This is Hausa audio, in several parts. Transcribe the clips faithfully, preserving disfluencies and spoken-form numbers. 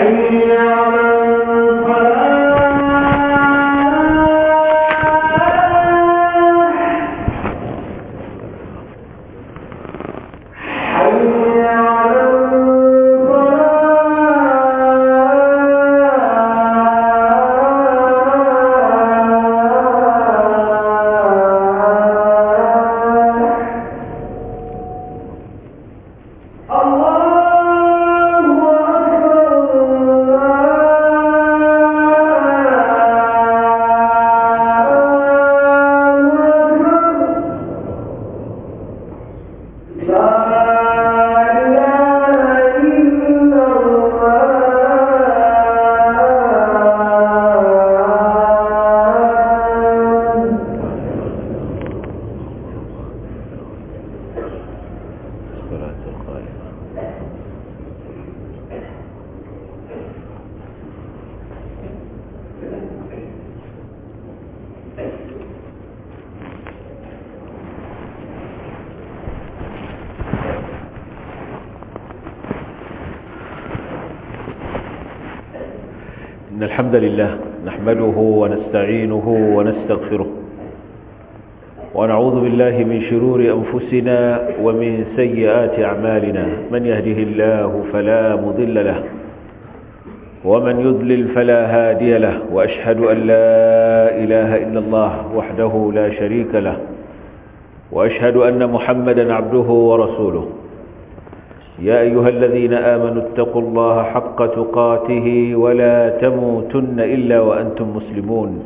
إن الحمد لله نحمده ونستعينه ونستغفره ونعوذ بالله من شرور أنفسنا ومن سيئات أعمالنا. من يهده الله فلا مضل له ومن يضلل فلا هادي له، وأشهد أن لا إله إلا الله وحده لا شريك له، وأشهد أن محمدا عبده ورسوله. يا أيها الذين آمنوا اتقوا الله حق تقاته ولا تموتن إلا وأنتم مسلمون.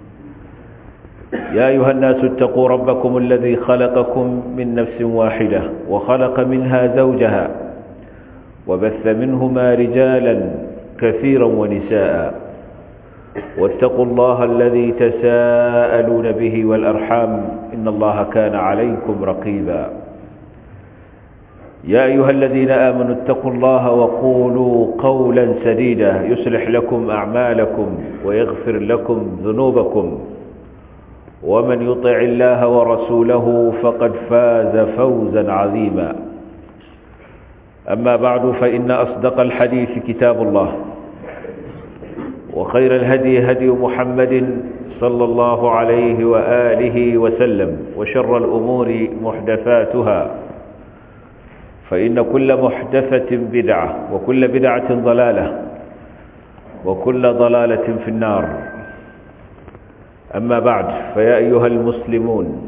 يا أيها الناس اتقوا ربكم الذي خلقكم من نفس واحدة وخلق منها زوجها وبث منهما رجالا كثيرا ونساء، واتقوا الله الذي تساءلون به والأرحام إن الله كان عليكم رقيبا. يا أيها الذين آمنوا اتقوا الله وقولوا قولا سديدا يصلح لكم أعمالكم ويغفر لكم ذنوبكم، ومن يطع الله ورسوله فقد فاز فوزا عظيما. أما بعد، فإن أصدق الحديث كتاب الله، وخير الهدي هدي محمد صلى الله عليه وآله وسلم، وشر الأمور محدثاتها، فإن كل محدثة بدعة وكل بدعة ضلالة وكل ضلالة في النار. أما بعد، فيا أيها المسلمون،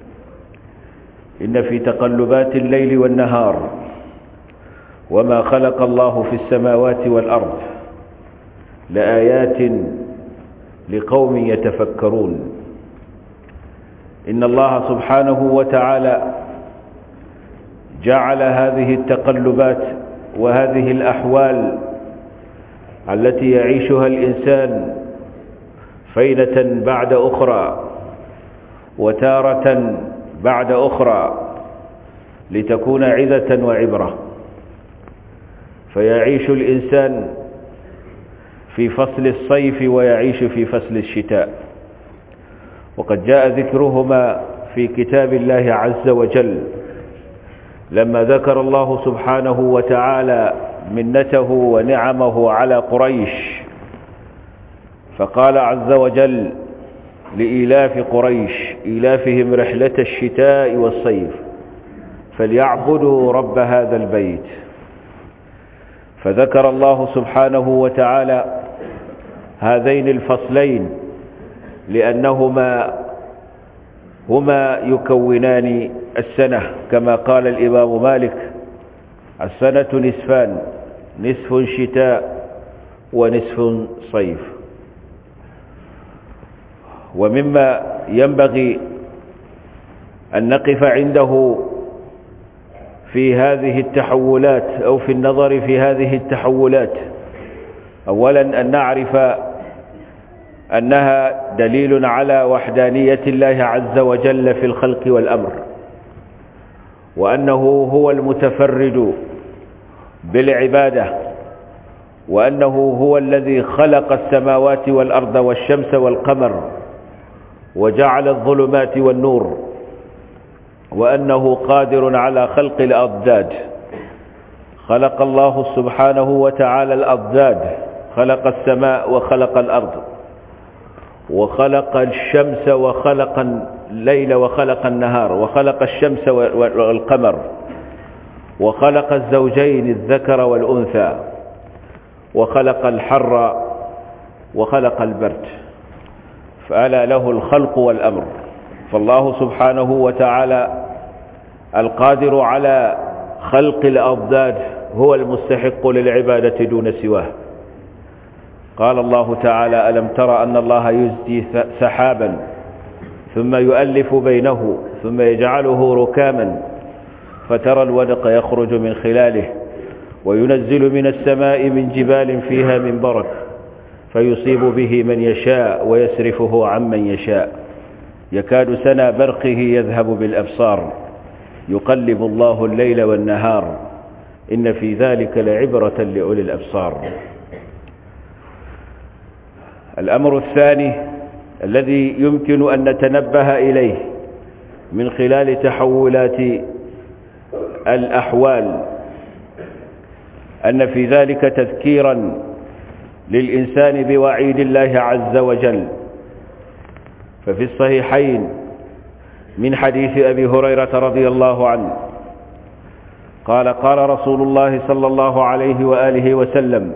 إن في تقلبات الليل والنهار وما خلق الله في السماوات والأرض لآيات لقوم يتفكرون. إن الله سبحانه وتعالى جعل هذه التقلبات وهذه الأحوال التي يعيشها الإنسان فينة بعد أخرى وتارة بعد أخرى لتكون عظة وعبرة. فيعيش الإنسان في فصل الصيف ويعيش في فصل الشتاء، وقد جاء ذكرهما في كتاب الله عز وجل لما ذكر الله سبحانه وتعالى منته ونعمه على قريش، فقال عز وجل: لإيلاف قريش إيلافهم رحلة الشتاء والصيف فليعبدوا رب هذا البيت. فذكر الله سبحانه وتعالى هذين الفصلين لأنهما هما يكونان السنة، كما قال الإمام مالك: السنة نصفان، نصف شتاء ونصف صيف. ومما ينبغي أن نقف عنده في هذه التحولات أو في النظر في هذه التحولات، أولا أن نعرف أنها دليل على وحدانية الله عز وجل في الخلق والأمر، وأنه هو المتفرد بالعبادة، وأنه هو الذي خلق السماوات والأرض والشمس والقمر وجعل الظلمات والنور، وأنه قادر على خلق الأضداد، خلق الله سبحانه وتعالى الأضداد، خلق السماء وخلق الأرض، وخلق الشمس وخلق الليل وخلق النهار، وخلق الشمس والقمر، وخلق الزوجين الذكر والأنثى، وخلق الحر وخلق البرد، فألا له الخلق والأمر. فالله سبحانه وتعالى القادر على خلق الأضداد هو المستحق للعبادة دون سواه. قال الله تعالى: ألم تر أن الله يزجي سحابا ثم يؤلف بينه ثم يجعله ركاما فترى الودق يخرج من خلاله وينزل من السماء من جبال فيها من برد فيصيب به من يشاء ويسرفه عمن يشاء يكاد سنا برقه يذهب بالأبصار يقلب الله الليل والنهار إن في ذلك لعبرة لأولي الأبصار. الأمر الثاني الذي يمكن أن نتنبه إليه من خلال تحولات الأحوال أن في ذلك تذكيرا للإنسان بوعيد الله عز وجل. ففي الصحيحين من حديث أبي هريرة رضي الله عنه قال: قال رسول الله صلى الله عليه وآله وسلم: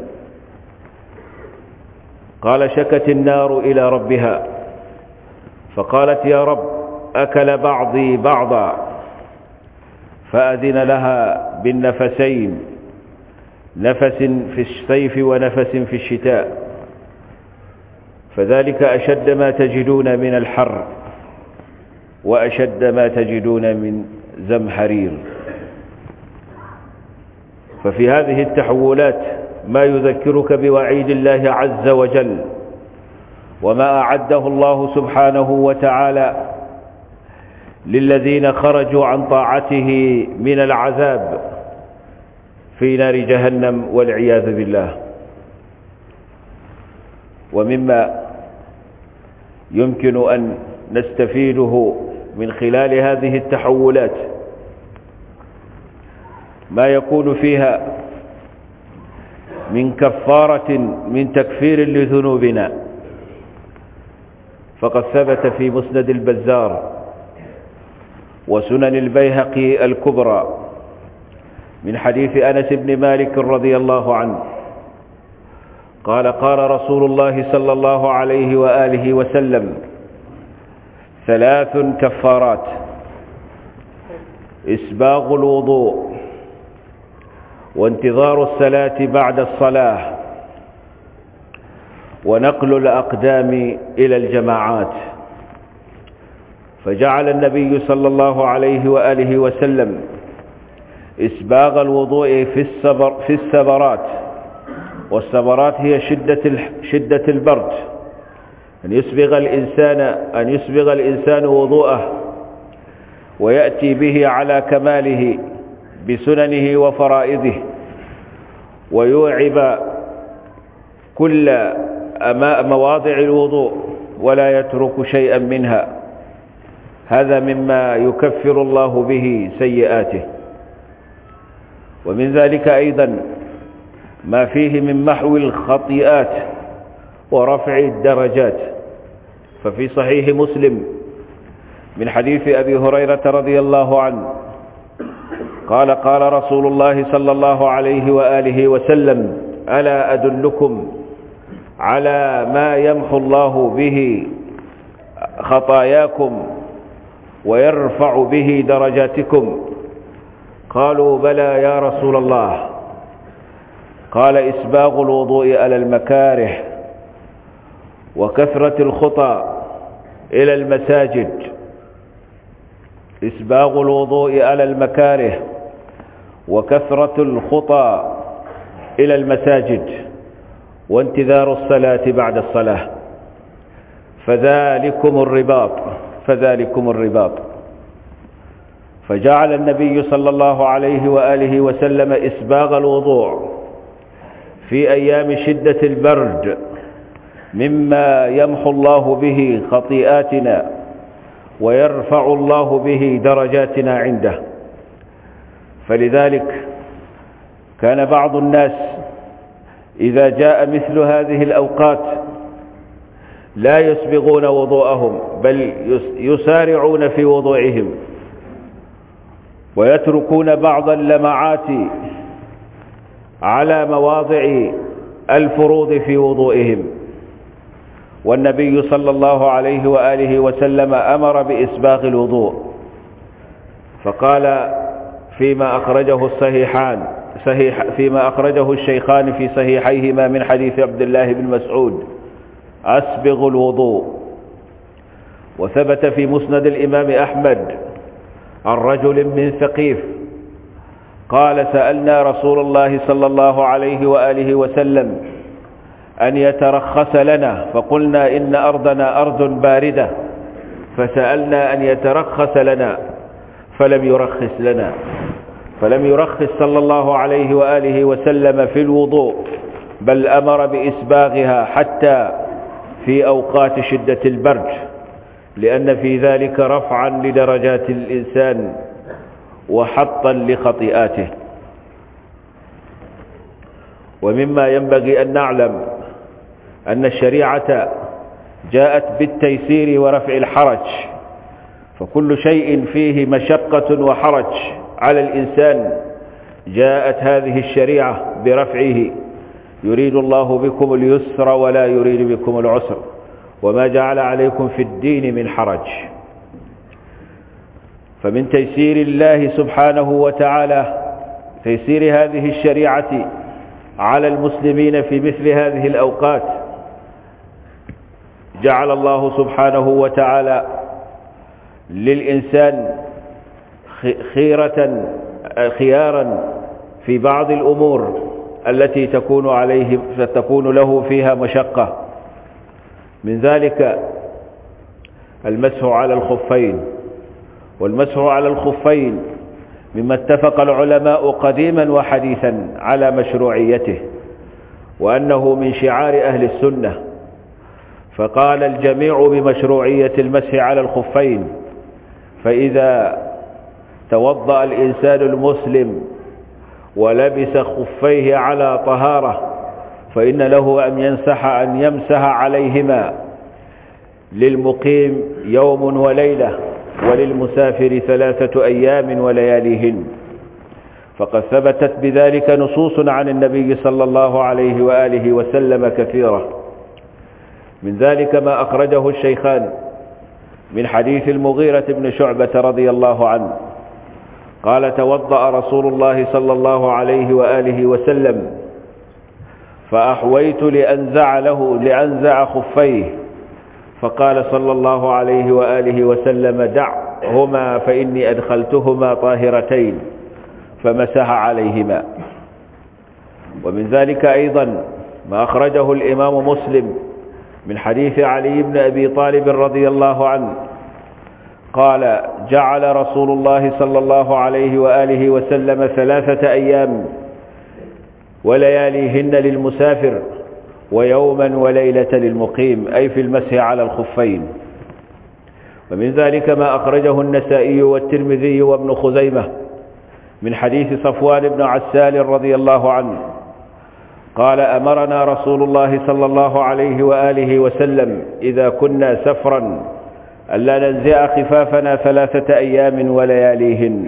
قال: شكت النار إلى ربها فقالت: يا رب، أكل بعضي بعضا، فأذن لها بالنفسين، نفس في الصيف ونفس في الشتاء، فذلك أشد ما تجدون من الحر وأشد ما تجدون من زمهرير. ففي هذه التحولات ما يذكرك بوعيد الله عز وجل وما أعده الله سبحانه وتعالى للذين خرجوا عن طاعته من العذاب في نار جهنم والعياذ بالله. ومما يمكن أن نستفيده من خلال هذه التحولات ما يكون فيها من كفارة من تكفير لذنوبنا. فقد ثبت في مسند البزار وسنن البيهقي الكبرى من حديث أنس بن مالك رضي الله عنه قال: قال رسول الله صلى الله عليه وآله وسلم: ثلاث كفارات: إسباغ الوضوء، وانتظار الصلاة بعد الصلاة، ونقل الأقدام إلى الجماعات. فجعل النبي صلى الله عليه وآله وسلم إسباغ الوضوء في السبر في السبرات، والسبرات هي شدة شدة البرد، أن يسبغ الإنسان أن يسبغ الإنسان وضوءه ويأتي به على كماله بسننه وفرائضه، ويوعب كل مواضع الوضوء ولا يترك شيئا منها. هذا مما يكفر الله به سيئاته. ومن ذلك أيضا ما فيه من محو الخطيئات ورفع الدرجات. ففي صحيح مسلم من حديث أبي هريرة رضي الله عنه قال: قال رسول الله صلى الله عليه وآله وسلم: ألا أدلكم على ما يمحو الله به خطاياكم ويرفع به درجاتكم؟ قالوا: بلى يا رسول الله. قال: إسباغ الوضوء على المكاره، وكثرة الخطى إلى المساجد. إسباغ الوضوء على المكاره وكثرة الخطى إلى المساجد، وانتظار الصلاة بعد الصلاة. فذلكم الرباط فذلكم الرباط فجعل النبي صلى الله عليه وآله وسلم إسباغ الوضوء في أيام شدة البرد مما يمحو الله به خطيئاتنا ويرفع الله به درجاتنا عنده. فلذلك كان بعض الناس إذا جاء مثل هذه الأوقات لا يسبغون وضوءهم، بل يسارعون في وضوئهم ويتركون بعض اللمعات على مواضع الفروض في وضوئهم. والنبي صلى الله عليه وآله وسلم أمر بإسباغ الوضوء، فقال فيما أخرجه الصحيحان صحيح فيما أخرجه الشيخان في صحيحيهما من حديث عبد الله بن مسعود: أسبغ الوضوء. وثبت في مسند الإمام أحمد عن رجل من ثقيف قال: سألنا رسول الله صلى الله عليه وآله وسلم أن يترخص لنا، فقلنا إن أرضنا أرض باردة، فسألنا أن يترخص لنا فلم يرخص لنا، فلم يرخص صلى الله عليه وآله وسلم في الوضوء، بل أمر بإسباغها حتى في أوقات شدة البرد، لأن في ذلك رفعا لدرجات الإنسان وحطا لخطيئاته. ومما ينبغي أن نعلم أن الشريعة جاءت بالتيسير ورفع الحرج، فكل شيء فيه مشقة وحرج على الإنسان جاءت هذه الشريعة برفعه. يريد الله بكم اليسر ولا يريد بكم العسر، وما جعل عليكم في الدين من حرج. فمن تيسير الله سبحانه وتعالى تيسير هذه الشريعة على المسلمين في مثل هذه الأوقات، جعل الله سبحانه وتعالى للإنسان خيرة خيارا في بعض الأمور التي تكون عليه فتكون له فيها مشقة، من ذلك المسح على الخفين. والمسح على الخفين مما اتفق العلماء قديما وحديثا على مشروعيته، وأنه من شعار أهل السنة، فقال الجميع بمشروعية المسح على الخفين. فإذا توضأ الإنسان المسلم ولبس خفيه على طهارة فإن له أن يمسح أن يمسح عليهما للمقيم يوم وليلة، وللمسافر ثلاثة أيام ولياليهن، فقد ثبتت بذلك نصوص عن النبي صلى الله عليه وآله وسلم كثيرة. من ذلك ما أخرجه الشيخان من حديث المغيرة بن شعبة رضي الله عنه قال: توضأ رسول الله صلى الله عليه وآله وسلم فأحويت لأنزع له لأنزع خفيه، فقال صلى الله عليه وآله وسلم: دعهما فإني أدخلتهما طاهرتين، فمسح عليهما. ومن ذلك أيضا ما أخرجه الإمام مسلم من حديث علي بن أبي طالب رضي الله عنه قال: جعل رسول الله صلى الله عليه وآله وسلم ثلاثة أيام ولياليهن للمسافر ويوما وليلة للمقيم، أي في المسح على الخفين. ومن ذلك ما أخرجه النسائي والترمذي وابن خزيمة من حديث صفوان بن عسال رضي الله عنه قال: أمرنا رسول الله صلى الله عليه وآله وسلم إذا كنا سفرا ألا ننزع خفافنا ثلاثة أيام ولياليهن.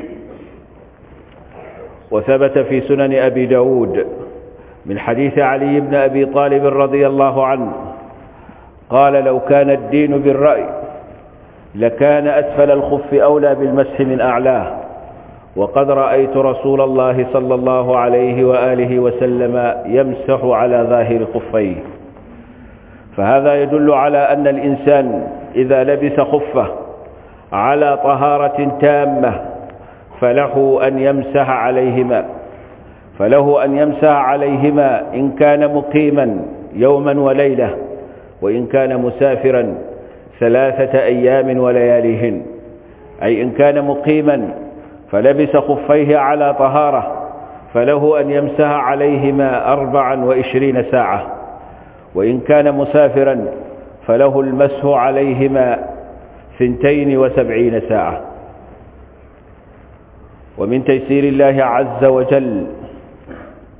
وثبت في سنن أبي داود من حديث علي بن أبي طالب رضي الله عنه قال: لو كان الدين بالرأي لكان أسفل الخف أولى بالمسح من أعلاه، وقد رأيت رسول الله صلى الله عليه وآله وسلم يمسح على ظاهر خفيه. فهذا يدل على أن الإنسان إذا لبس خفه على طهارة تامة فله أن يمسح عليهما فله أن يمسح عليهما إن كان مقيما يوما وليلة، وإن كان مسافرا ثلاثة أيام ولياليهن. أي إن كان مقيما فلبس خفيه على طهارة فله أن يمسح عليهما أربعا وعشرين ساعة، وإن كان مسافرا فله المسح عليهما ثنتين وسبعين ساعة. ومن تيسير الله عز وجل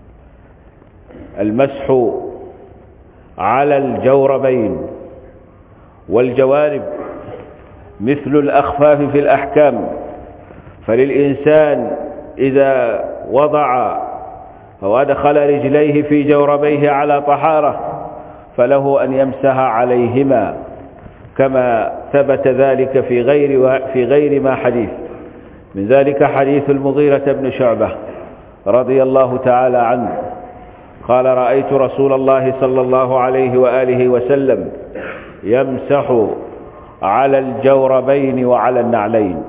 المسح على الجوربين والجوارب مثل الأخفاف في الأحكام، فللإنسان إذا وضع وأدخل رجليه في جوربيه على طهارة فله أن يمسح عليهما، كما ثبت ذلك في غير في غير ما حديث. من ذلك حديث المغيرة بن شعبة رضي الله تعالى عنه قال: رأيت رسول الله صلى الله عليه وآله وسلم يمسح على الجوربين وعلى النعلين.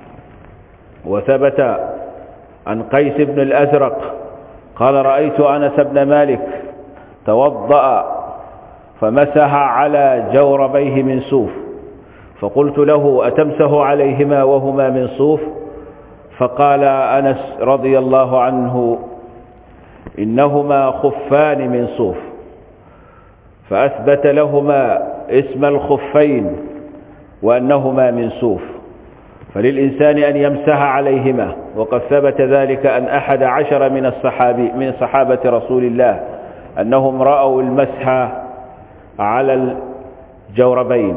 وثبت عن قيس بن الأزرق قال: رأيت أنس بن مالك توضأ فمسح على جوربيه من صوف، فقلت له: أتمسح عليهما وهما من صوف؟ فقال أنس رضي الله عنه: إنهما خفان من صوف، فأثبت لهما اسم الخفين وأنهما من صوف، فللإنسان أن يمسح عليهما. وقد ثبت ذلك أن أحد عشر من الصحابي من صحابة رسول الله أنهم رأوا المسح على الجوربين.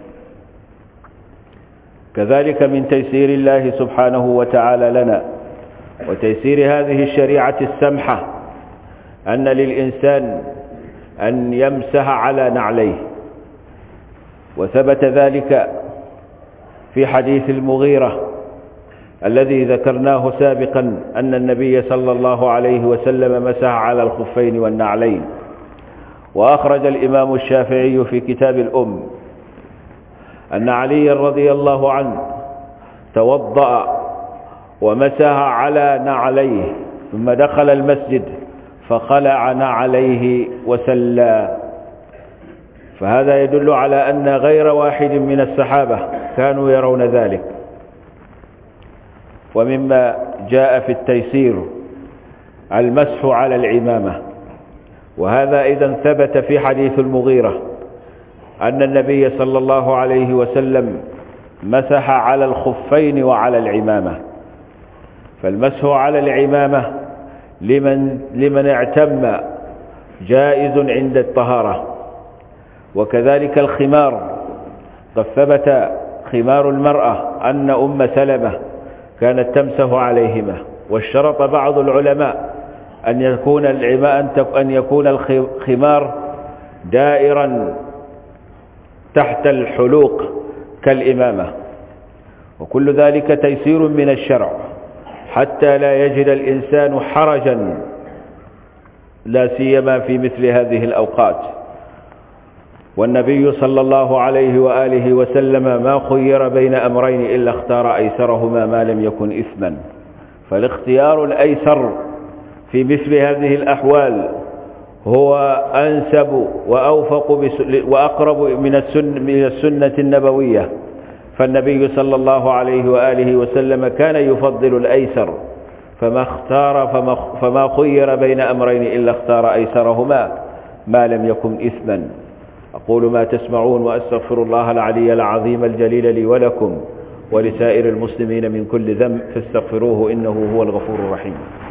كذلك من تيسير الله سبحانه وتعالى لنا وتيسير هذه الشريعة السمحة أن للإنسان أن يمسح على نعليه، وثبت ذلك في حديث المغيرة الذي ذكرناه سابقا أن النبي صلى الله عليه وسلم مسح على الخفين والنعلين. وأخرج الإمام الشافعي في كتاب الأم أن علي رضي الله عنه توضأ ومسح على نعليه ثم دخل المسجد فخلع نعليه وسلى، فهذا يدل على أن غير واحد من الصحابة كانوا يرون ذلك. ومما جاء في التيسير المسح على العمامة، وهذا إذا ثبت في حديث المغيرة أن النبي صلى الله عليه وسلم مسح على الخفين وعلى العمامة. فالمسح على العمامة لمن, لمن اعتم جائز عند الطهارة. وكذلك الخمار، قد ثبت خمار المرأة أن أم سلمة كانت تمسح عليهما، واشترط بعض العلماء أن يكون أن يكون الخمار دائرا تحت الحلوق كالإمامة، وكل ذلك تيسير من الشرع حتى لا يجد الإنسان حرجا، لا سيما في مثل هذه الأوقات. والنبي صلى الله عليه وآله وسلم ما خير بين أمرين إلا اختار أيسرهما ما لم يكن إثما، فالاختيار الأيسر في مثل هذه الأحوال هو أنسب وأوفق وأقرب من السنة, من السنة النبوية. فالنبي صلى الله عليه وآله وسلم كان يفضل الأيسر، فما اختار فما, فما خير بين أمرين إلا اختار أيسرهما ما لم يكن إثما. أقول ما تسمعون وأستغفر الله العلي العظيم الجليل لي ولكم ولسائر المسلمين من كل ذنب فاستغفروه إنه هو الغفور الرحيم.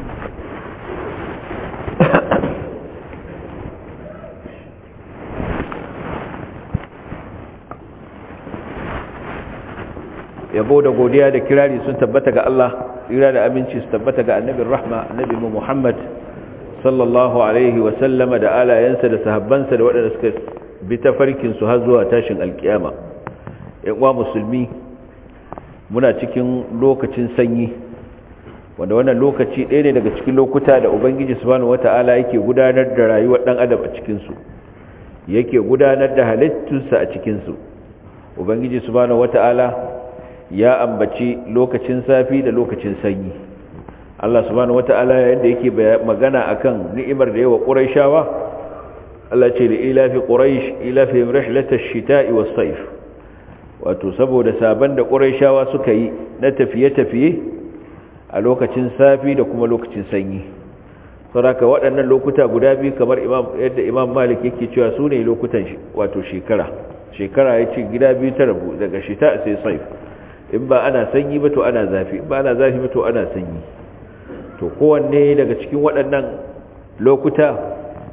yabo da godiya da kirari sun tabbata ga Allah, tsira da aminci su tabbata ga annabin rahma annabi Muhammad sallallahu alaihi wa sallama da alayensa da sahabbansa da waɗanda suka bi tafarkin su har zuwa tashin alkiyama. Yan uwa musulmi, muna cikin lokacin sanyi, wanda wannan lokaci ɗaya ne daga cikin lokuta da Ubangiji subhanahu wata'ala yake gudanar da rayuwar ɗan adam a cikin su, yake gudanar da halittunsa a cikin su. Ubangiji subhanahu wata'ala ya ambaci lokacin safi da lokacin sanyi. Allah subhanahu wata'ala yadda yake magana akan ni'imar da yawa Qurayshawa, Allah ce li ilafi Quraysh ilafihim rihlatash shita'i was-sayf, wato saboda saban da Qurayshawa suka yi na tafiye-tafiye a lokacin safi da kuma lokacin sanyi. Saboda waɗannan lokuta guda biyu kamar imam yadda Imam Malik yake cewa su ne lokutan wato shekara. Shekara yace gida biyu ta rabu daga shita sai sayf. In ba ana sanyi ba to ana zafi, in ba ana zafi ba to ana sanyi. To kowanne daga cikin waɗannan lokuta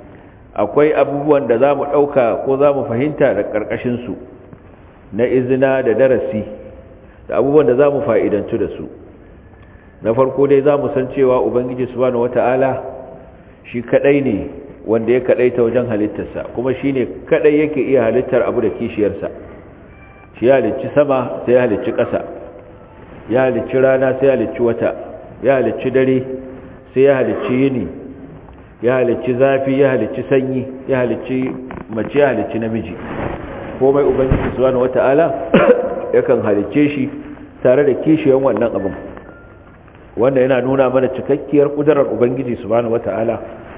akwai abubuwan da zamu dauka ko zamu fahimta da karkashin su na izina da darasi da abubuwan da zamu fa'idantu da su. Na farko dai zamu san cewa ubangiji subhanahu wataala shi kadai ne wanda ya kadaita wajen halittarsa, kuma shine kadai yake iya halittar abu da kishiyarsa. Shi ya halicci sama sai ya halicci ƙasa, ya halicci rana sai ya halicci wata, ya halicci dare sai ya halicci yini, ya halicci zafi ya halicci sanyi, ya halicci mace ya halicci namiji. Komai ubangiji subhanahu wataala yakan halicce shi tare da kishiyan wannan abin, wanda yana nuna mana cikakkiyar kudurar ubangiji subhanahu wataala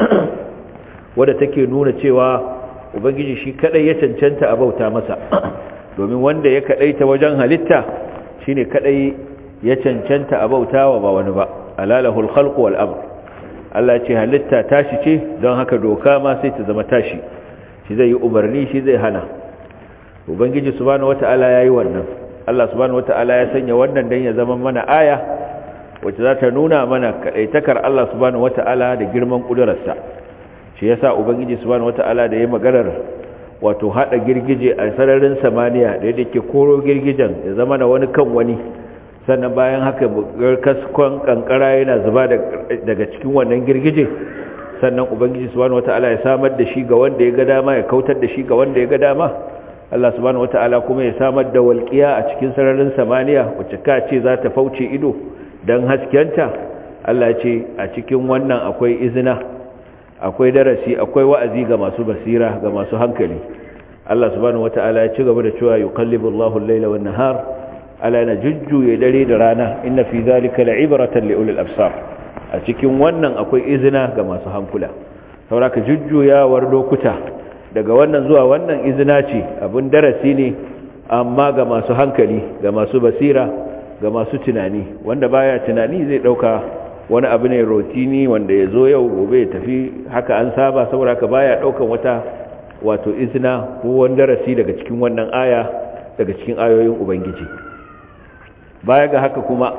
wadda take nuna cewa ubangiji shi kadai ya cancanta a bauta masa, domin wanda ya kadaita wajen halitta shine kadai ya cancanta a bautawa ba wani ba. Alalahul khalqu wal amr, Allah ce halitta tashi ce, don haka doka ma sai ta zama tashi, shi zai yi umarni shi zai hana. Ubangiji subhanahu wataala yayi wannan. Allah subhanahu wataala ya sanya wannan dan ya zama mana aya wacce za ta nuna mana kadaitakar Allah subhanahu wataala da girman kudurarsa. Shi yasa ubangiji subhanahu wataala da ya maganar wato hada girgije a sararin samaniya da yake koro girgijen ya zama na wani kan wani, sannan bayan haka kaskon kankara yana zuba daga cikin wannan girgije, sannan ubangiji subhanahu wataala ya samar da shi ga wanda ya ga dama ya kautar da shi ga wanda ya ga dama. Allah subhanahu wataala kuma ya samar da walqiya a cikin sararin samaniya wacce ka ce za ta fauce ido dan haskenta. Allah ya ce a cikin wannan akwai izina, akwai darasi, akwai wa'azi ga masu basira, ga masu hankali. Allah subhanahu wataala ya ci gaba da cewa yuqallibu Allahu al-layla wan-nahar, ala yana jujjuye dare da rana, inna fi dhalika la'ibratan li ulil absar. A cikin wannan akwai izina ga masu hankula. Sauraka jujjuyawar lokuta daga wannan zuwa wannan izina ce, abin darasi ne, amma ga masu hankali, ga masu basira, ga masu tunani. Wanda baya tunani zai dauka wani abu ne rotini wanda ya zo yau gobe ya tafi haka an saba, saboda ka baya daukan wata wato izina ko wani darasi daga cikin wannan aya, daga cikin ayoyin ubangiji. Baya ga haka kuma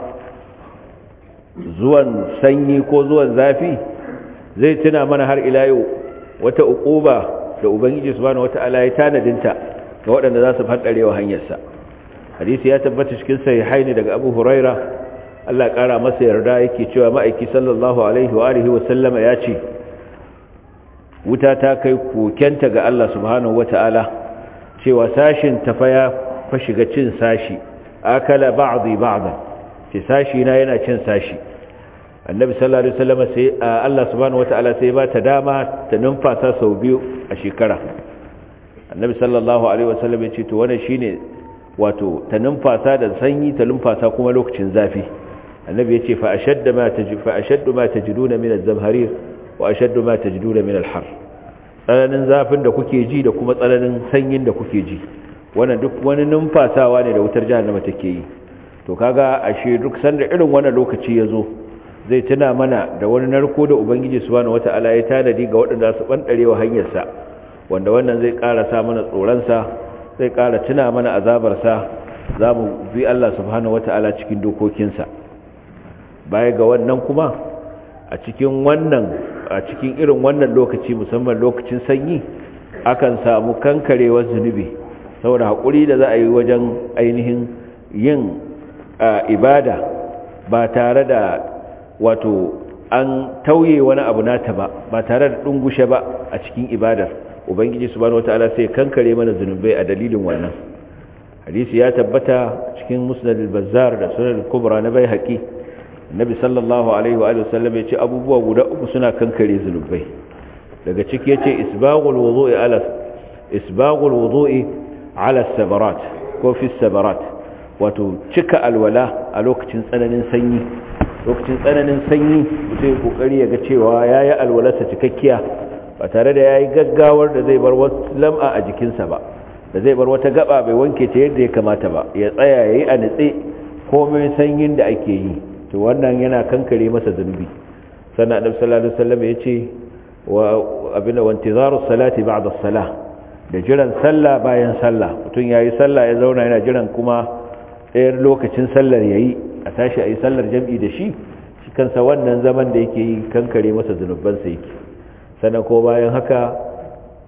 zuwan sanyi ko zuwan zafi zai tuna mana har ila yau wata uquba da ubangiji subhanahu wataala ya tanadinta ga waɗanda za su fadarewa hanyarsa. Hadisi ya tabbata cikin sahihaini daga Abu Huraira, Allah ƙara masa yarda, yake cewa ma'aiki sallallahu alaihi wa alihi wa sallama ya ce wuta ta kai kokenta ga Allah subhanahu wataala cewa sashin tafa ya fa shiga cin sashi, akala ba'dhi ba'dan, ce sashi na yana cin sashi. Annabi sallallahu alaihi wasallam sai Allah subhanahu wataala sai ba ta dama ta numfasa sau biyu a shekara. Annabi sallallahu alaihi wasallam ya ce to wannan shine wato ta numfasa da sanyi, ta numfasa kuma lokacin zafi. Annabi ya ce fa ashaddu ma tajid fa ashaddu ma tajiduna min az-zamharir wa ashaddu ma tajiduna min al-har. Tsananin zafin da kuke ji da kuma tsananin sanyin da kuke ji, wannan duk wani numfasawa ne da wutar jahannama take yi. To kaga ashe duk sanda irin wannan lokaci yazo zai tuna mana da wani narko da ubangiji subhanahu wataala ya tanadi ga waɗanda su bandarewa hanyarsa, wanda wannan zai ƙara sa mana tsoronsa, zai ƙara tuna mana azabarsa, za mu bi Allah subhanahu wataala cikin dokokinsa. Baya ga wannan kuma a cikin wannan a cikin irin wannan lokaci, musamman lokacin sanyi, akan samu kankarewar zunubi saboda haƙuri da za a yi wajen ainihin yin ibada ba tare da wato an tauye wani abu nata ba, ba tare da dungushe ba a cikin ibadar. Ubangiji subhanahu wataala sai kankare mana zunubai a dalilin wannan. Hadisi ya tabbata cikin Musnad al-Bazzar da Sunan al-Kubra na Baihaqi, Annabi sallallahu alaihi wa alihi wasallam yace abubuwa guda uku suna kankare zunubai. Daga ciki yace isbaghul wudu'i ala isbaghul wudu'i ala as-sabarat ko fi as-sabarat, wato cika alwala a lokacin tsananin sanyi. Lokacin tsananin sanyi mutum ya kokari ya ga cewa yayi alwalarsa cikakkiya, ba tare da yayi gaggawar da zai bar wasu lam'a a jikinsa ba, da zai bar wata gaba bai wanke ta yadda ya kamata ba, ya tsaya yayi a nitse komai sanyin da ake yi. To wannan yana kankare masa zunubi. Sannan Annabi sallallahu alaihi wasallam yace wa abina wa intizaru salati ba'da as-salah, da jiran sallah bayan sallah. Mutum yayi sallah ya zauna yana jiran kuma ɗayar lokacin sallar yayi, a tashi a yi sallar jam'i da shi, shi kansa wannan zaman da yake yi kankare masa zunubansa yake. Sannan ko bayan haka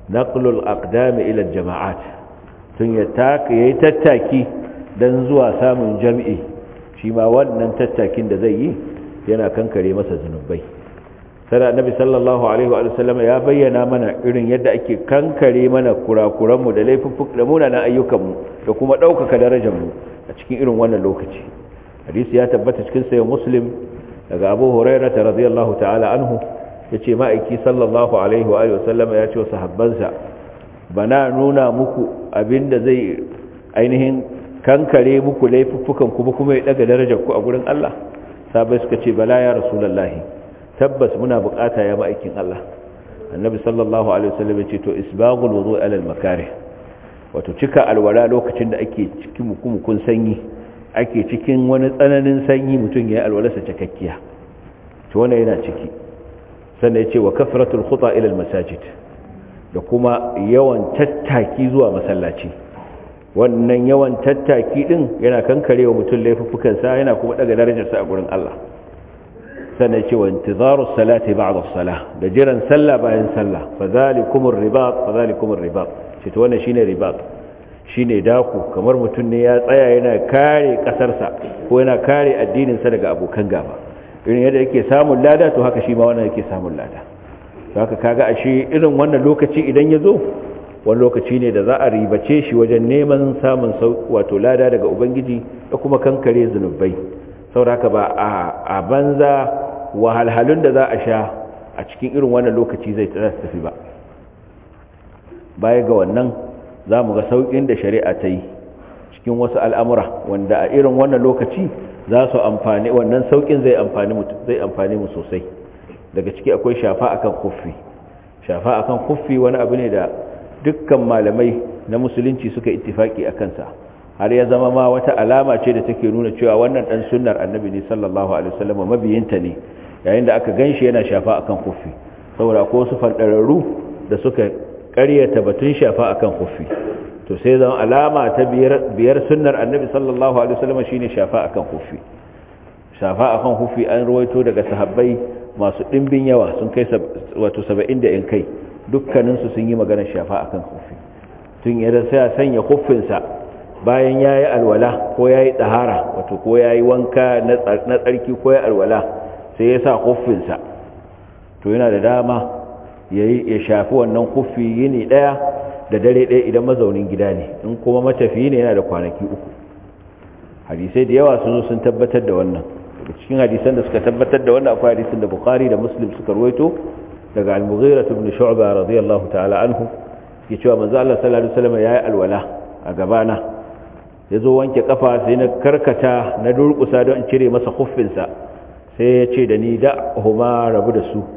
naqlul aqdam ila jama'at tun ya taka yayi tattaki dan zuwa samun jami'i shi ma wannan tattakin da zai yi yana kankare masa zunubai. sai annabi sallallahu alaihi wa sallam ya bayyana mana irin yadda ake kankare mana kurakuran mu da laifuffuka da munanan ayyukan mu da kuma daukaka darajar mu a cikin irin wannan lokaci. hadisi ya tabbata cikin sahih muslim daga Abu Hurairah radiyallahu ta'ala anhu yace ma'aiki sallallahu alaihi wa sallam ya ce wa sahabbansa bana nuna muku abinda zai ainihin kankare muku laifuffukan ku kuma ya daga darajar ku a gurin Allah. sahabbai suka ce bala ya rasulullahi tabbas muna bukata ya ma'aikin Allah. annabi sallallahu alaihi wasallam ya ce to isbaghul wudu' ala al-makarih wato cika alwala lokacin da ake cikin mukumukun sanyi ake cikin wani tsananin sanyi mutum ya alwalarsa cikakkiya to wannan yana ciki. sannan ya ce wa kafratul khuta ila al-masajid da kuma yawan tattaki zuwa masallaci. wannan yawan tattaki din yana kankarewa mutum laifuffukansa yana kuma daga darajarsa a gurin Allah. sannan ce wa intizaru salati ba'da as-salah da jiran sallah bayan sallah fa zalikumur ribat fa zalikumur ribat ce to wannan shine ribat shine daku kamar mutum ne ya tsaya yana kare kasarsa ko yana kare addinin sa daga abokan gaba. irin yadda yake samun lada to haka shi ma wannan yake samun lada. to haka kaga ashe irin wannan lokaci idan ya zo wani lokaci ne da za a ribace shi wajen neman samun wato lada daga ubangiji da kuma kankare zunubai. sauraka ba a banza wahalhalun da za a sha a cikin irin wannan lokaci zai tafi ba. baya ga wannan za mu ga sauƙin da shari'a ta yi cikin wasu al'amura wanda a irin wannan lokaci za su amfani wannan sauƙin zai amfani mu sosai. daga ciki akwai shafa akan kuffi. shafa akan kuffi wani abu ne da dukkan malamai na musulunci suka ittifaki a kansa, har ya zama ma wata alama ce da take nuna cewa wannan dan sunnar annabi ne sallallahu alaihi wasallam mabiyinta ne yayin da aka ganshi yana shafa akan kuffi. saboda ko su fandararru da suka ƙaryata batun shafa akan kuffi, to sai zama alama ta biyar biyar sunnar annabi sallallahu alaihi wasallam shine shafa akan kuffi. shafa akan kuffi an ruwaito daga sahabbai masu dimbin yawa sun kai wato saba'in da in kai, dukkaninsu sun yi maganar shafa akan kuffi. tun yadda sai ya sanya kuffinsa bayan ya yi alwala ko ya yi ɗahara wato ko ya yi wanka na tsarki ko ya alwala sai ya sa kuffinsa, to yana da dama ya shafi wannan kuffi yini ɗaya da dare ɗaya idan mazaunin gida ne, in kuma matafiyi ne yana da kwanaki uku. hadisai da yawa sun zo sun tabbatar da wannan. cikin hadisan da suka tabbatar da wannan akwai hadisin da Bukhari da Muslim suka ruwaito daga al-Mughira ibn Shu'bah radiyallahu ta'ala anhu yake cewa manzo Allah sallallahu alaihi wasallam yayi alwala a gabana, yazo wanke kafa sai na karkata na durkusa don in cire masa khuffinsa, sai ya ce da ni da huma rabu da su,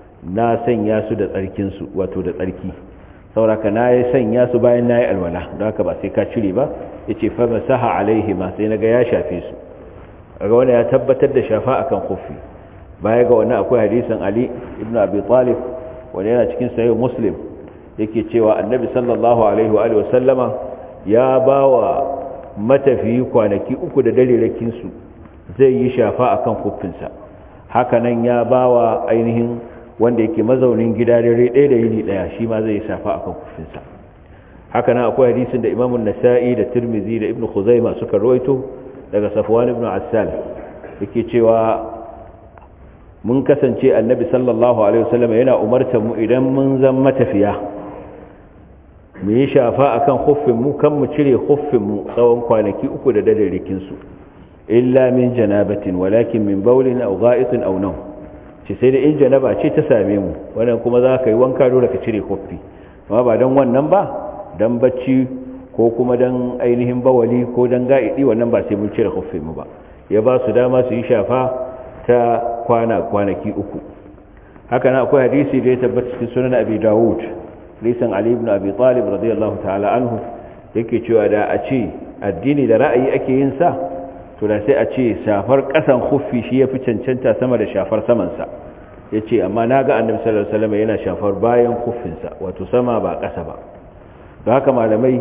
na sanya su da tsarkin su wato da tsarki, sauraka na yi sanya su bayan na yi alwala don haka ba sai ka cire ba. yace fa masaha alaihima, sai naga ya shafe su. kaga wannan ya tabbatar da shafa akan khuffi. baya ga wannan akwai hadisin Ali ibn Abi Talib wanda yana cikin sahih Muslim, yake cewa annabi sallallahu alaihi wa alihi wasallama ya bawa matafiyi kwanaki uku da dalirakin su zai yi shafa akan khuffinsa. haka nan ya bawa ainihin wanda yake mazaunin gida dare ɗaya da yini ɗaya shi ma zai yi shafa akan khuffinsa. haka nan akwai hadisin da Imam an-Nasa'i da Tirmidhi da Ibn Khuzaimah suka rawaito daga Safwan ibn Assal, yake cewa mun kasance annabi sallallahu alaihi wasallam yana umartar mu idan mun zan matafiya mu yi shafa akan khuffin mu, kan mu cire khuffin mu tsawon kwanaki uku da dadarikin su, illa min janabatin walakin min bawlin aw gha'itin aw nawm. ce sai da in janaba ce ta same mu, wannan kuma za ka yi wanka dole ka cire khuffi, amma ba dan wannan ba, dan bacci ko kuma dan ainihin bawali ko dan ga'idi, wannan ba sai mun cire khuffin mu ba. ya ba su dama su yi shafa ta kwana kwanaki uku. haka na akwai hadisi da ya tabbata cikin sunan Abi Dawud, hadisin Ali ibn Abi Talib radiyallahu ta'ala anhu, yake cewa da a ce addini da ra'ayi ake yin sa, to da sai a ce shafar kasan khuffi shi yafi cancanta sama da shafar saman sa. yace amma naga Annabi sallallahu alaihi wasallam yana shafar bayan khuffin sa, wato sama ba kasa ba. don haka malamai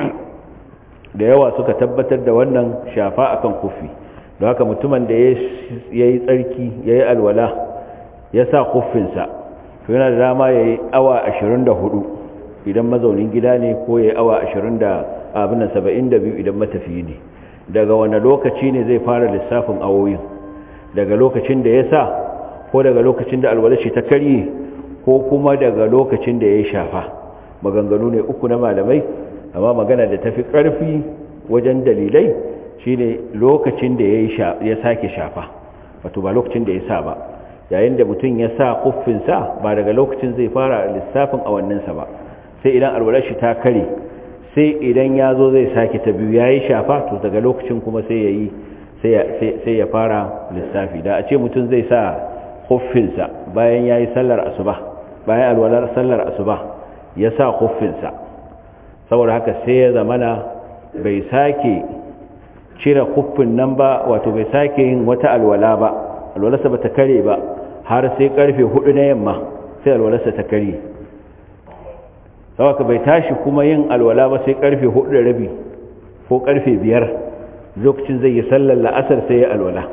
da yawa suka tabbatar da wannan shafa akan khuffi. don haka mutumin da ya yi tsarki ya yi alwala ya sa kuffinsa, to yana da dama ya yi awa ashirin da hudu idan mazaunin gida ne, ko ya yi awa ashirin da abin nan saba'in da biyu idan matafiyi ne. Daga wani lokaci ne zai fara lissafin awoyin? Daga lokacin da ya sa, ko daga lokacin da alwalashi ta karye, ko kuma daga lokacin da ya shafa? Maganganu ne uku na malamai, amma magana da tafi ƙarfi wajen dalilai shine lokacin da ya sake shafa, wato ba lokacin da ya sa ba. Yayin da mutum ya sa kuffinsa, ba daga lokacin zai fara lissafin awanninsa ba, sai idan alwalashi ta kare, sai idan ya zo zai sake ta biyu ya yi shafa, to daga lokacin kuma sai ya yi sai ya fara lissafi. Da a ce mutum zai sa kuffinsa bayan ya yi sallar asuba, bayan alwalar sallar asuba ya sa kuffinsa, saboda haka sai ya zamana bai sake cire kuffin nan ba, wato bai sake yin wata alwala ba, alwalarsa ba ta kare ba har sai karfe hudu na yamma, sai alwalarsa ta kare. saboda bai tashi kuma yin alwala ba sai karfe hudu da rabi ko karfe biyar, lokacin zai yi sallar la'asar sai ya alwala,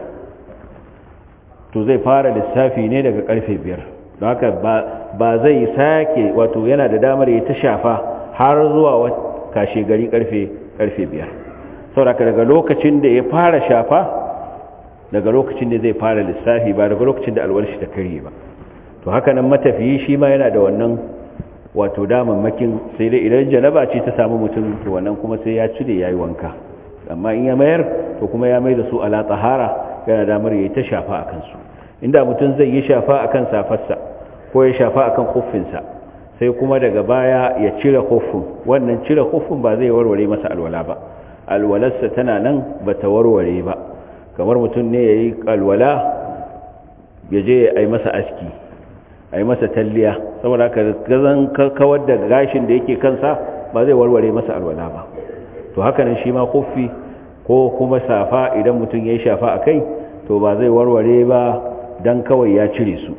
to zai fara lissafi ne daga karfe biyar. don haka ba zai sake, wato yana da damar ya ta shafa har zuwa kashe gari karfe karfe biyar. saboda daga lokacin da ya fara shafa, daga lokacin da zai fara lissafi, ba daga lokacin da alwar shi ta kare ba. to haka nan matafiyi shi ma yana da wannan wato damammakin, sai dai idan janaba ce ta samu mutum, to wannan kuma sai ya cire yayi wanka. amma in ya mayar, to kuma ya mai da su ala tahara, yana damar yayi ta shafa akan su. inda mutum zai yi shafa akan safarsa ko ya shafa akan kuffinsa, sai kuma daga baya ya cire kuffin, wannan cire kuffin ba zai warware masa alwala ba, alwalarsa tana nan ba ta warware ba. kamar mutum ne ya yi alwala, ya je ya yi masa aski, a yi masa talliya, saboda haka gazan kawar da gashin da yake kansa ba zai warware masa alwala ba. to haka nan shi ma kuffi ko kuma safa, idan mutum ya yi shafa a kai, to ba zai warware ba don kawai ya cire su.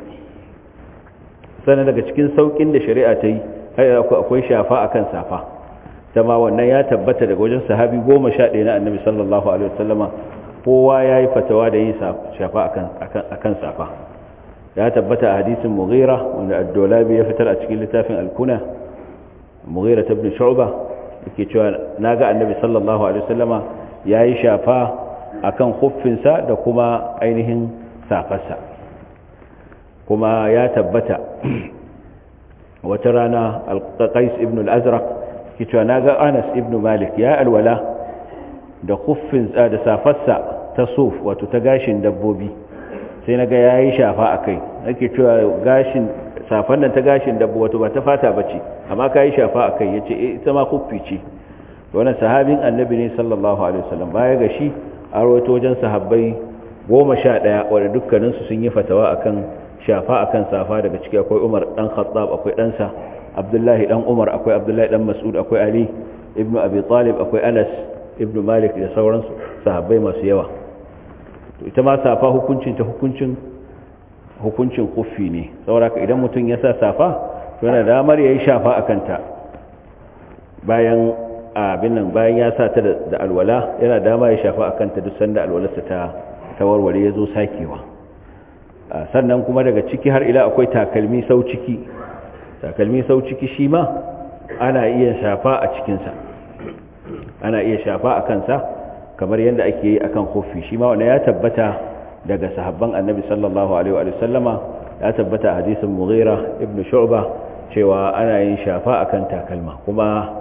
sannan daga cikin saukin da shari'a ta yi, akwai shafa akan safa, ta ma wannan ya tabbata daga wajen sahabi goma sha ɗaya na annabi sallallahu alaihi wasallama, kowa ya yi fatawa da yin shafa akan safa. ya tabbata a hadisin Mughira, wanda ad-Dawlabi ya fitar a cikin littafin al-Kuna, Mughira ibn Shu'ba yake cewa naga annabi sallallahu alaihi wasallama yayi shafa akan khuffinsa da kuma ainihin safarsa. kuma ya tabbata wata rana al-Qais ibn al-Azraq yake cewa naga Anas ibn Malik ya alwala da khuffinsa da safarsa ta suf, wato ta gashin dabbobi, sai naga yayi shafa akai. nake cewa gashin safan nan ta gashin dabbo, wato ba ta fata bace, amma kai shafa akai. yace eh, ita ma kuffi ce. wannan sahabin annabi ne sallallahu alaihi wasallam. baya ga shi a rawaito wajen sahabbai goma sha ɗaya wanda dukkanin su sun yi fatawa akan shafa akan safa. daga ciki akwai Umar dan Khattab, akwai ɗansa Abdullahi dan Umar, akwai Abdullahi dan Mas'ud, akwai Ali ibn Abi Talib, akwai Anas ibn Malik da sauransu sahabbai masu yawa. to ita ma safa hukuncin ta hukuncin hukuncin kuffi ne, saboda idan mutum ya sa safa, to yana damar yayi shafa akan ta bayan abin nan, bayan ya sa ta da alwala, yana dama ya shafa akan ta duk sanda alwalarsa ta ta warware ya zo sakewa. sannan kuma daga ciki har ila akwai takalmi sau ciki. takalmi sau ciki shi ma ana iya shafa a cikinsa, ana iya shafa a kansa kamar yadda ake yi akan khuffi. shi ma wannan ya tabbata daga sahabban annabi sallallahu alaihi wa sallama, ya tabbata a hadisin Mughira ibn Shu'ba cewa ana yin shafa akan takalma. kuma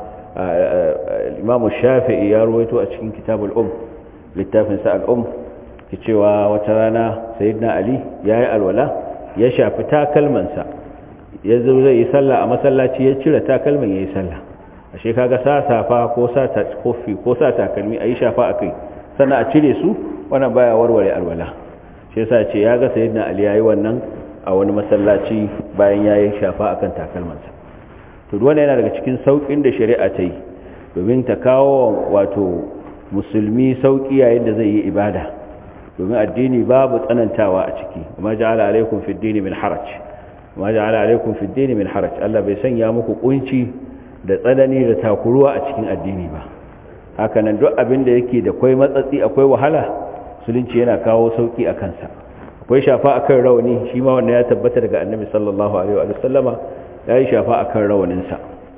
Imam Shafi'i ya rawaito a cikin Kitabul Umm, littafin sa al-Umm, ke cewa wata rana Sayyidina Ali yayi alwala, ya shafi takalmansa, ya zo zai yi sallah a masallaci, ya cire takalman yayi sallah. ashe kaga sa safa ko sa ta kofi ko sa takalmi ayi shafa akai sannan a cire su, wannan baya warware alwala. shi yasa ce ya ga Sayyidina Ali yayi wannan a wani masallaci bayan yayi shafa akan takalmansa. to wannan yana daga cikin saukin da shari'a ta yi domin ta kawo wato musulmi sauki yayin da zai yi ibada, domin addini babu tsanantawa a ciki. ma ja'ala alaikum fid dini min haraj, ma ja'ala alaikum fid dini min haraj. Allah bai sanya muku kunci da tsanani da takuruwa a cikin addini ba. haka nan duk abin da yake da akwai matsatsi, akwai wahala, musulunci yana kawo sauki a kansa. akwai shafa akan rawani, shi ma wannan ya tabbata daga annabi sallallahu alaihi wa sallama, ya yi shafa akan rawaninsa.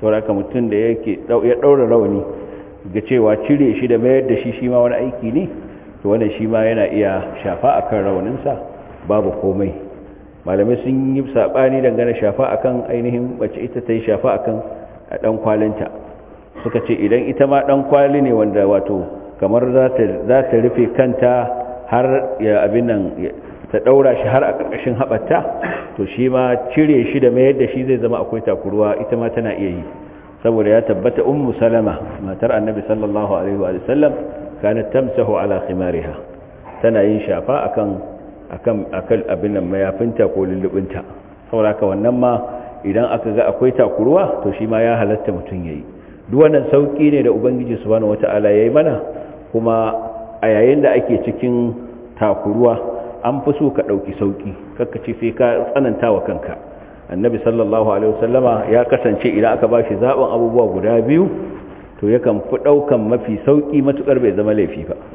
saboda haka mutum da yake ya daura rawani ga cewa cire shi da mayar da shi shi ma wani aiki ne, to wannan shi ma yana iya shafa akan rawaninsa babu komai. malamai sun yi sabani dangane shafa akan ainihin bace ita ta yi shafa akan dan kwalinta, suka ce idan ita ma dan kwali ne wanda wato kamar za ta za ta rufe kanta har ya abin nan ta daura shi har a karkashin haɓarta, to shi ma cire shi da mayar da shi zai zama akwai takuruwa, ita ma tana iya yi, saboda ya tabbata ummu salama matar annabi sallallahu alaihi wa sallam kanat tamsahu ala khimariha, tana yin shafa akan akan akan abin nan mayafinta ko lullubinta. saboda haka wannan ma idan aka ga akwai takuruwa to shi ma ya halatta mutun yayi. duk wannan sauki ne da ubangiji subhanahu wataala yayi mana, kuma a yayin da ake cikin takuruwa an fi so ka dauki sauki, kakka ce sai ka tsananta wa kanka. annabi sallallahu alaihi wasallama ya kasance idan aka bashi zaben abubuwa guda biyu to yakan fi daukan mafi sauki matukar bai zama laifi ba.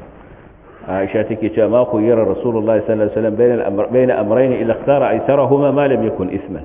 Aisha take cewa ma khuyira rasulullahi sallallahu alaihi wasallam bayna al-amr bayna amrayn ila ikhtara aysarahuma ma lam yakun isman.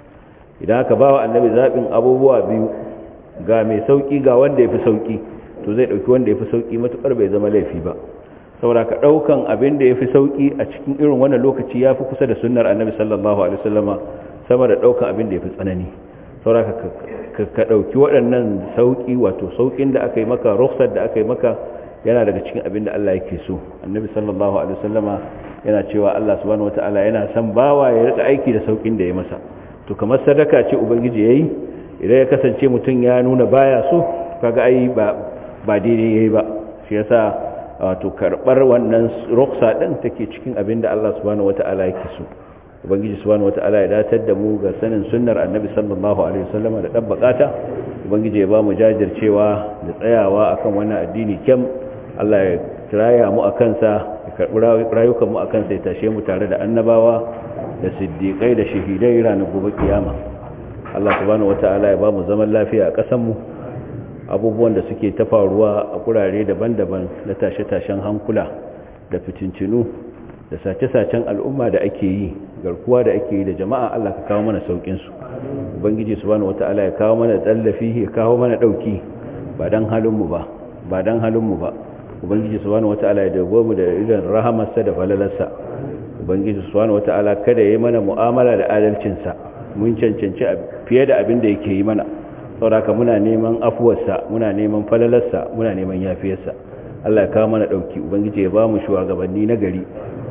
idan aka bawa annabi zabin abubuwa biyu, ga mai sauki ga wanda yafi sauki, to zai dauki wanda yafi sauki matukar bai zama laifi ba. saboda ka daukan abin da yafi sauki a cikin irin wannan lokaci yafi kusa da sunnar annabi sallallahu alaihi wasallama sama da daukan abin da yafi tsanani. saboda ka ka dauki waɗannan sauki, wato saukin da aka yi maka, rukhsar da aka yi maka, yana daga cikin abin da Allah yake so. annabi sallallahu alaihi wasallama yana cewa Allah subhanahu wataala yana san bawa ya rika aiki da saukin da ya masa. to kamar sadaka ce ubangiji yayi, idan ya kasance mutum ya nuna baya so, kaga ai ba ba daidai yayi ba. shi yasa wato karbar wannan rukhsa din take cikin abin da Allah subhanahu wataala yake so. ubangiji subhanahu wataala ya datar da mu ga sanin sunnar annabi sallallahu alaihi wasallama da dabbakata. ubangiji ya ba mu jajircewa da tsayawa akan wannan addini kyam. Allah ya kiraya mu akan sa, ya karbi rayukan mu akan sa, ya tashe mu tare da annabawa da siddiqai da shahidai ranar gobe kiyama. Allah subhanahu wataala ya ba mu zaman lafiya a ƙasar mu. abubuwan da suke ta faruwa a kurare daban-daban na tashe-tashen hankula da fitincinu da sace-sacen al'umma da ake yi, garkuwa da ake yi da jama'a, Allah ka kawo mana saukin su. ubangiji subhanahu wataala ya kawo mana tsallafi, ya kawo mana dauki, ba dan halin mu ba ba dan halin mu ba ubangiji subhanahu wataala ya dago mu da irin rahamarsa da falalarsa. ubangiji subhanahu wataala kada yayi mana mu'amala da adalcin sa, mun cancanci fiye da abin da yake yi mana. saboda muna neman afuwarsa, muna neman falalarsa, muna neman yafiyarsa. Allah ya kawo mana dauki. ubangiji ya ba mu shugabanni na gari.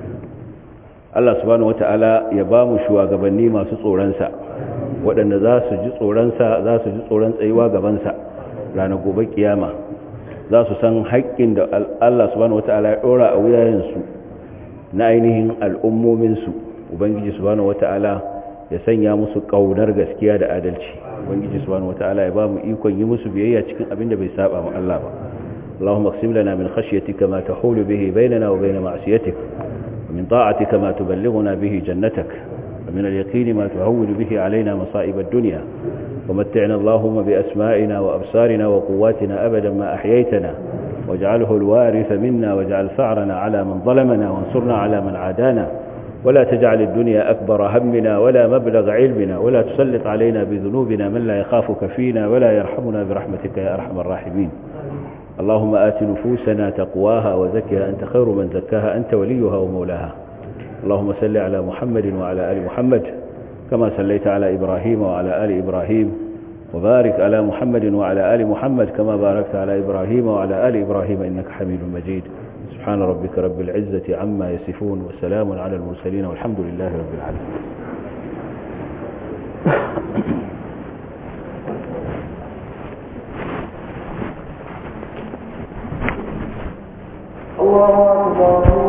Allah subhanahu wataala ya ba mu shugabanni masu tsoron sa, waɗanda za su ji tsoron sa, za su ji tsoron tsayuwa gaban sa ranar gobe kiyama. za su san haƙƙin da Allah subhanahu wataala ya dora a wuyayensu na ainihin al'ummominsu. ubangiji subhanahu wataala ya sanya musu ƙaunar gaskiya da adalci. ubangiji subhanahu wataala ya ba mu ikon yi musu biyayya cikin abin da bai saba ma Allah ba. Allahumma qsim lana min khashyatika ma tahulu bihi bainana wa bain ma'siyatik, wa min ta'atika ma tuballighuna bihi jannatak, wa min al-yaqini ma tuhawwinu bihi alaina masa'ib ad-dunya. ومتعنا اللهم بأسمائنا وأبصارنا وقواتنا أبدا ما أحييتنا، واجعله الوارث منا، واجعل ثأرنا على من ظلمنا، وانصرنا على من عادانا، ولا تجعل الدنيا أكبر همنا ولا مبلغ علمنا، ولا تسلط علينا بذنوبنا من لا يخافك فينا ولا يرحمنا برحمتك يا أرحم الراحمين. اللهم آت نفوسنا تقواها وزكها أنت خير من زكاها أنت وليها ومولاها. اللهم صل على محمد وعلى آل محمد كما صليت على إبراهيم وعلى آل إبراهيم، وبارك على محمد وعلى آل محمد كما باركت على إبراهيم وعلى آل إبراهيم إنك حميد مجيد. سبحان ربك رب العزة عما يصفون، وسلام على المرسلين، والحمد لله رب العالمين. الله أكبر.